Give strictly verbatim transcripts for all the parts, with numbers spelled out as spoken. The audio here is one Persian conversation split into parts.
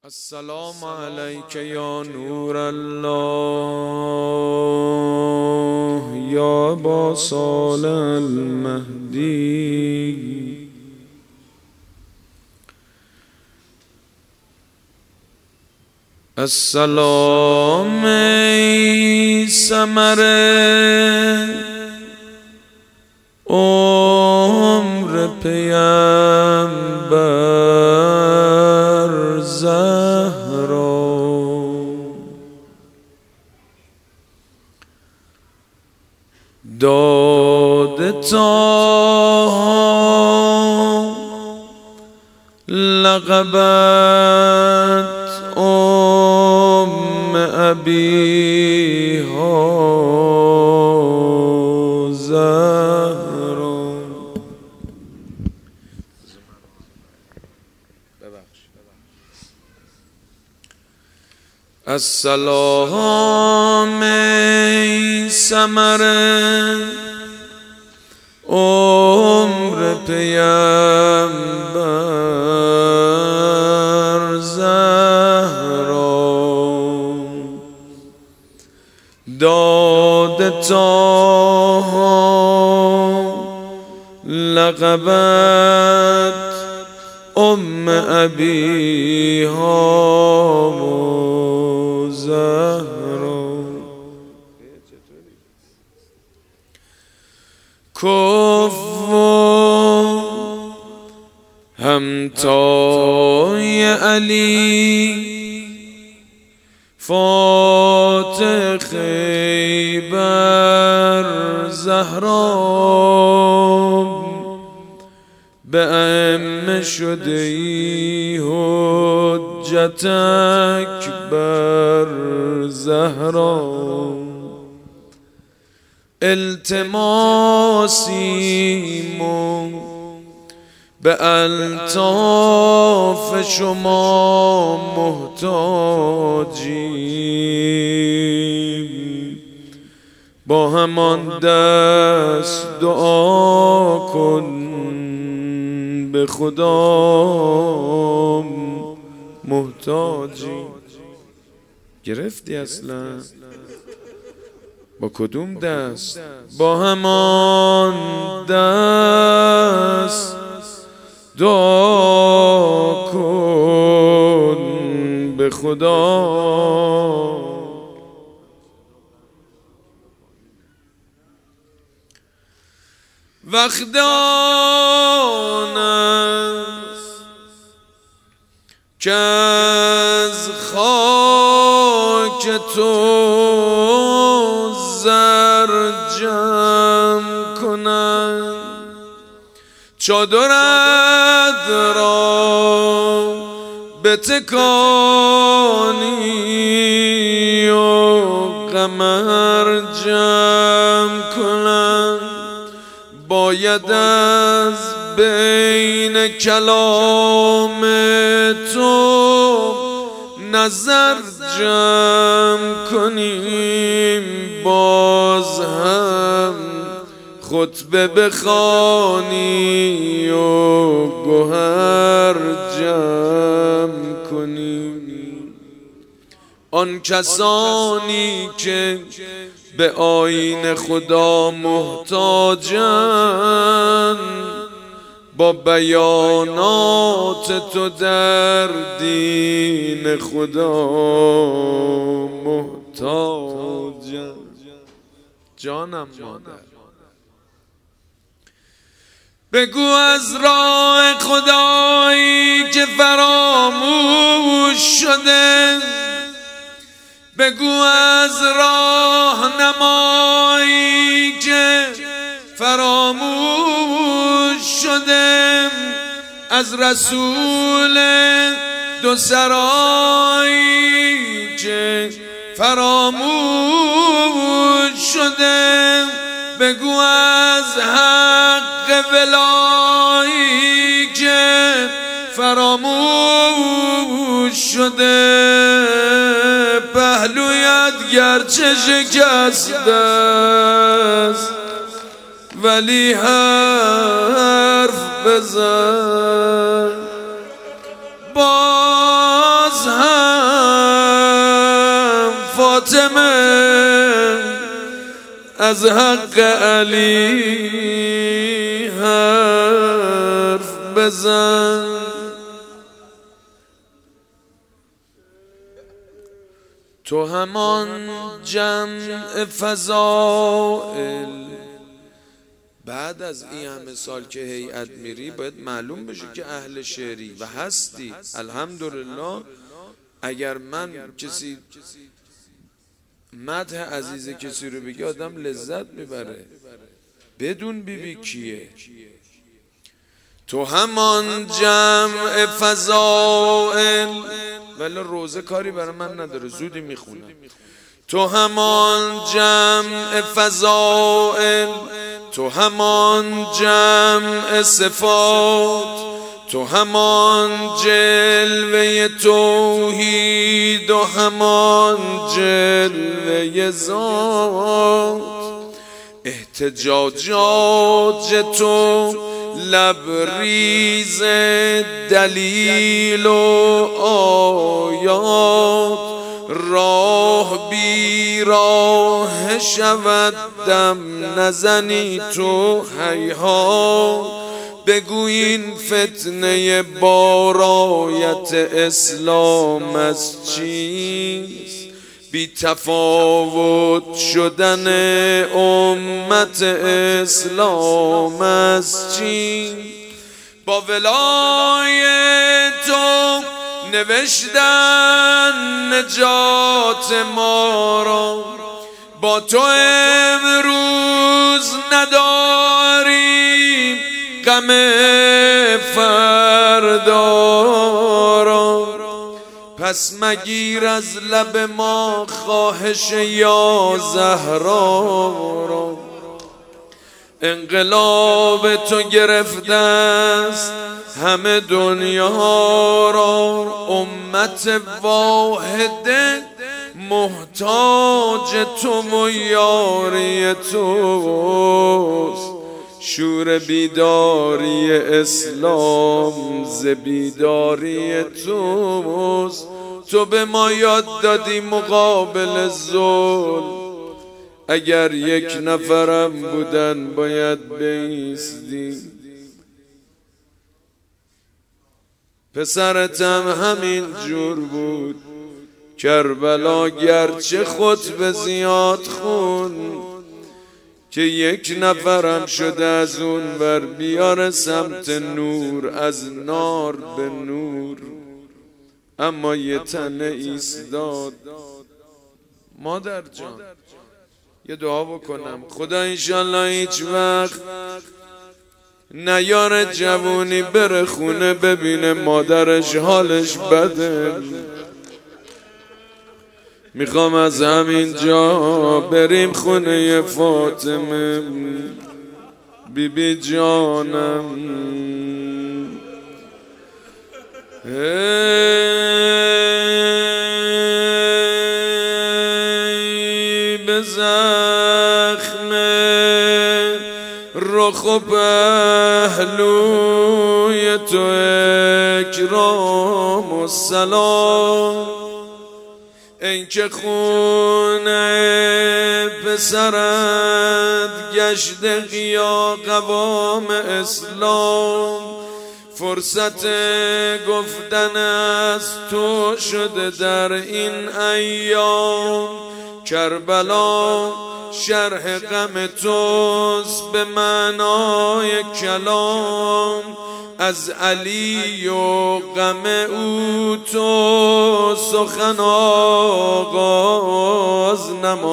السلام علیک یا نور الله یا با صالح المهدی. السلام ای ثمر عمر پیامبر زهرا، داده تا لقبت ام ابیها زهرا. السلام ای ثمر عمر پیامبر زهرا، داده تا لقبت ام ابیها زهرا. کفو همتای علی فاتح خیبر زهرا، به ائمه شده ای حجت اکبر زهرا. التماسیم به الطاف شما محتاجیم، با همان دست دعا کن به خدا محتاجیم. گرفتی اصلا؟ با کدوم دست؟ با همان دست دعا کن به خدا. وقت آن است که از خاک تو زر جمع کنند، چادرت را بتکانی و قمر جمع کنند. باید از بین کلام تو نظر جمع کنیم، باز هم خطبه بخوانی و گوهر جمع کنیم. آن کسانی که به آیین خدا محتاجن، با بیانات تو در دین خدا محتاجن. جانم مادر، بگو از راه خدایی که فراموش شده، بگو از راه نمایی که فراموش شده، از رسول دو سرایی که فراموش شده، بگو از حق ولایی که فراموش شده. پهلویت گرچه شکسته است ولی حرف بزن، باز فاطمه از حق علی حرف بزن. تو همان جمع فضائل. بعد از این همه سال که هیئت میری باید معلوم بشه که اهل شعری و هستی. الحمدلله اگر من کسی مدح عزیز کسی رو بگه آدم لذت میبره بدون بی بی کیه. تو همان جمع فضائل، ولی روزه کاری برای من نداره، زودی میخونم. تو همان جمع فضائل، تو همان جمع صفات، تو همان جلوه توحید و همان جلوه ذات. احتجاجات تو لبریز دلیل و آیات. راه بی راه شود دم نزنی تو هیهات. بگو این فتنه بارایت اسلام از چیست؟ بی تفاوت شدن امت اسلام از چیست؟ با ولای تو نوشتن نجات ما را، با تو امروز نداریم غم فردا را. پس مگیر از لب ما خواهش یا زهرا را. انقلاب تو گرفته است همه دنیا را. امت واحده محتاج تو و یاری توست. شور بیداری اسلام ز بیداری توست. تو به ما یاد دادی مقابل ظلم، اگر یک نفرم بودن باید بایستی. پسرتم همین جور بود، کربلا گرچه خطبه زیاد خون، که یک نفرم شده از اون ور بیار سمت نور، از نار به نور. اما یه تنه ایستاد. مادر جان یه دعا بکنم، خدا انشالله هیچ وقت نیاره جوونی بره خونه ببینه مادرش حالش بده. میخوام از همین جا بریم خونه فاطمه بی بی جانم. ای به زخم رخ و پهلوی تو اکرام و سلام. این که خونه پسرت گشته قیا قوام اسلام. فرصت گفتن از تو شده در این ایام. کربلا شرح غم توست به معنای کلام. از علی و غم او تو سخن آغاز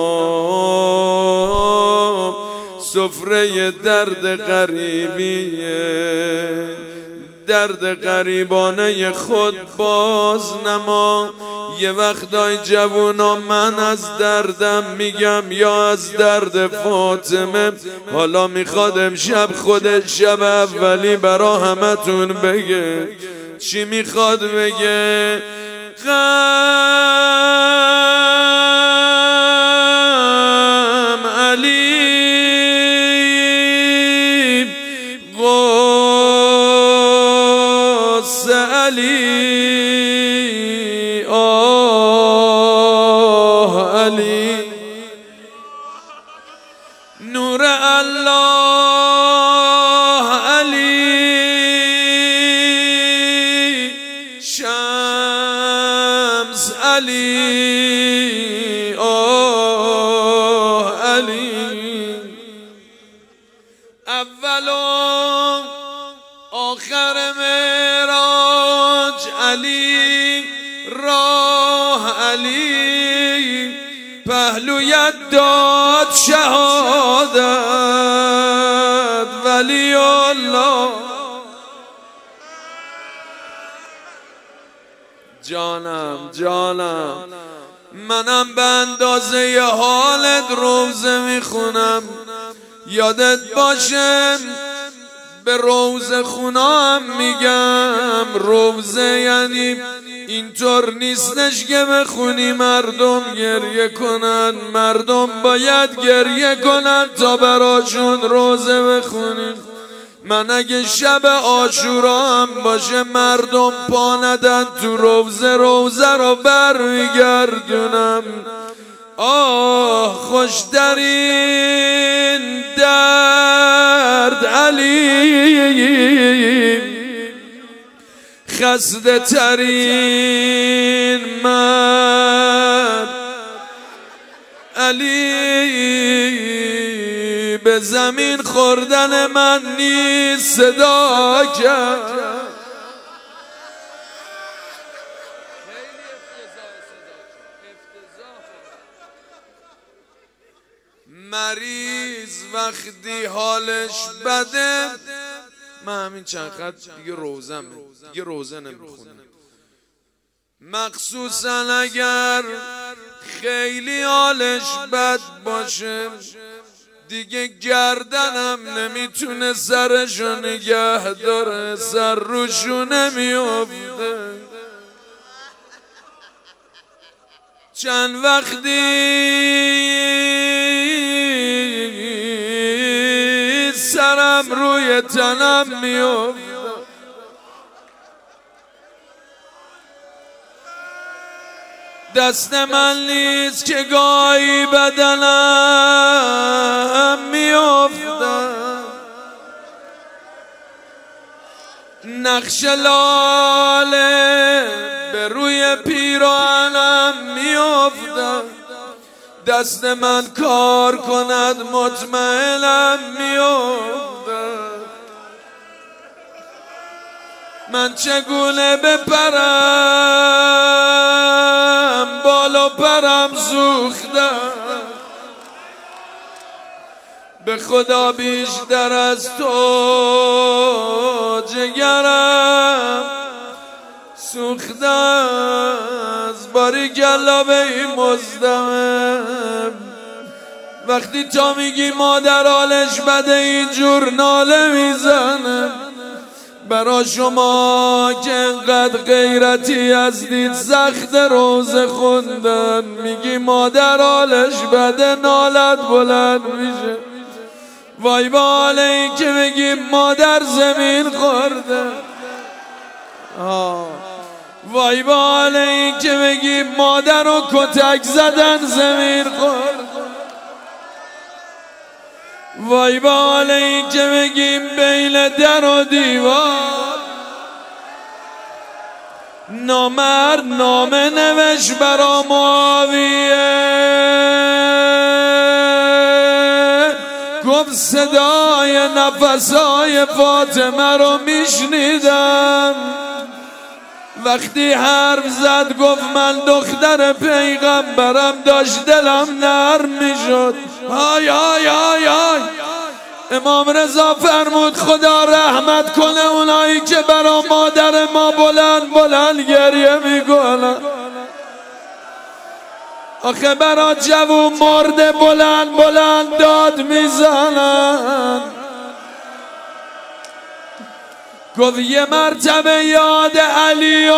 نما. سفره درد غریبیه، درد غریبانه خود باز نما. یه وقتای جوونا من از دردم میگم یا از درد فاطمه. حالا میخواد امشب خود شب اولی برا همتون بگه. چی میخواد بگه؟ غم علی غصه علی آه علی علی آه علی اول و آخر معراج علی راه علی پهلویت داد شهادت ولی الله جانم جانم منم به اندازه حالت روزه میخونم یادت باشه به روزه خونم میگم روزه یعنی اینطور نیستش که بخونی مردم گریه کنن مردم باید گریه کنن تا براشون روزه بخونی من اگه شب عاشورا هم باشه مردم پا ندن تو روزه روزه رو برمیگردونم آه خوشترین درد علی خسته ترین مرد علی به زمین خوردن من نیست صدا کرد مریض وقتی حالش بده من همین چند خط دیگه روزم دیگه روزه نمیخونم مخصوصا اگر خیلی حالش بد باشه دیگه گردنم نمیتونه سرشو نگه داره سر روشو نمیافته چند وقتی سرم روی تنم میافته دست من نیست که گاهی بدنم میافته نقش لاله به روی پیراهنم میافته دست من کار کند مطمئنم میافته من چگونه بپرم بالا پرم سوختم به خدا بیشتر از تو جگرم سوخته از باریکلا به این مزدم وقتی تا میگی مادر حالش بده اینجور ناله میزنه برا شما که انقدر غیرتی هستید سخت روزه خوندن میگی مادر حالش بده نالت بلند میشه وای با حال این که بگی مادر زمین خورده آه. وای با حال این که بگی مادر رو کتک زدن زمین خورده وای با حال این که بگیم بین در و دیوار نامرد نامه نوشت برا معاویه گفت صدای نفسای فاطمه رو میشنیدم وقتی حرف زد گفت من دختر پیغمبرم داشت دلم نرم میشد آی آی آی آی امام رضا فرمود خدا رحمت کنه اونایی که برا مادر ما بلند بلند گریه میکنن آخه برا جوون مرده بلند بلند داد میزنن گفت یه مرتبه یاد علی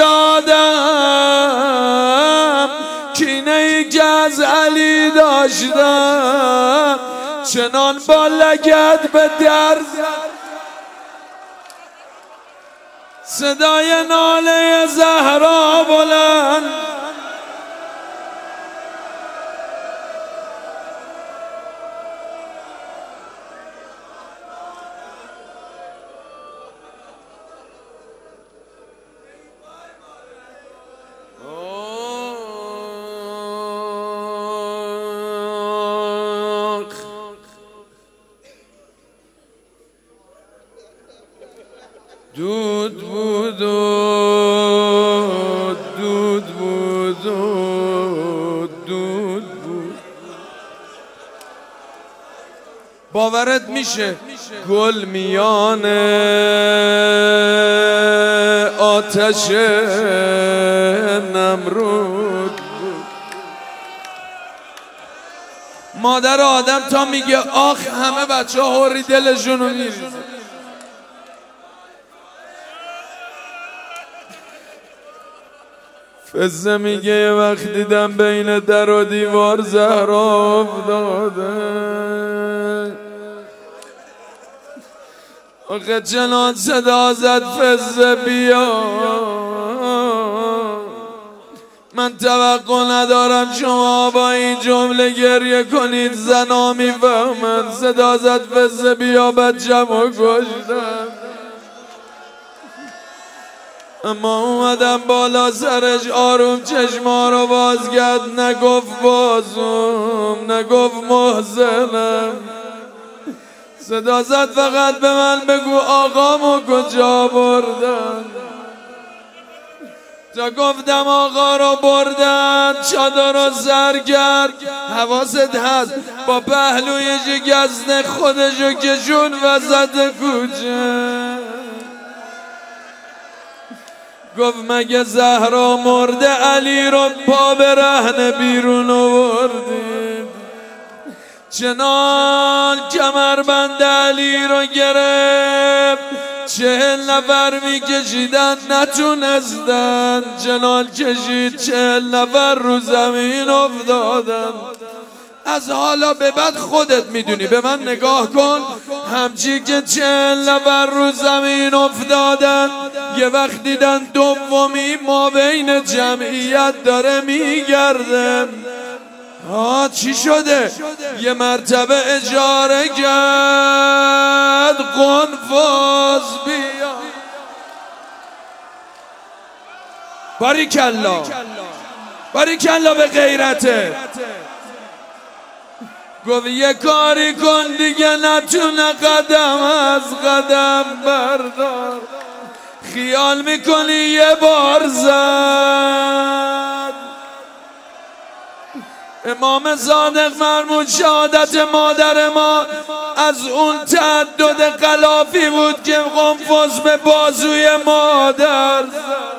افتادم کینه ای که از علی داشتم چنان با لگد به در صدای ناله زهرا بلند دود بود دود دود بود. باورت میشه گل میان آتش نمرود بود. مادر آدم تا میگه آخ همه بچه ها هوری دلشونو میریزه. فزه میگه یه وقت دیدم بین در و دیوار زهرا افتاده. آخه چنان صدا زد فزه بیا، من توقع ندارم شما با این جمله گریه کنید، زنا میفهمن. صدا زد فزه بیا بچه‌مو کشتم. اما اومدم بالا سرش آروم چشما رو باز کرد، نگفت بازم، نگفت محسنم. صدا زد فقط به من بگو آقامو کجا بردن. تا گفتم آقا رو بردن چادر رو سر کرد، حواست هست با پهلوی شکسته خودشو کشون وسط کوچه. گفت مگه زهرا مرده علی رو پا به رهن بیرون آوردید؟ چنان کمربند علی رو گرفت، چهل نفر میکشیدن نتونستن، چنان کشید چهل نفر رو زمین افتادن. از حالا به بعد خودت میدونی، به من نگاه کن. همچی که چهل نفر رو زمین افتادن، یه وقت دیدن دومی ما بین جمعیت داره میگرده. آه چی شده؟ یه مرتبه اجاره کرد قنفاز بیا. باریکلا باریکلا به غیرته. گفت یه کاری کن دیگه نتونه قدم از قدم بردار. خیال میکنی یه بار زد. امام صادق فرمود شهادت مادر ما از اون تعدد غلافی بود که قنفذ به بازوی مادر زد.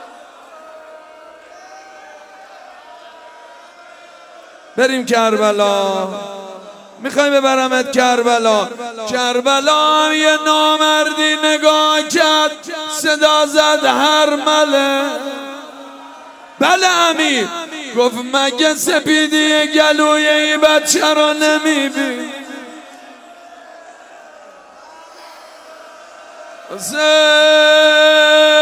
بریم کربلا، میخوایم ببرمت کربلا. کربلا یه نامردی نگاه کرد، صدا زد هرمله. بله امیر. گفت مگه سپیدی گلوی این بچه را نمیبین؟ حسین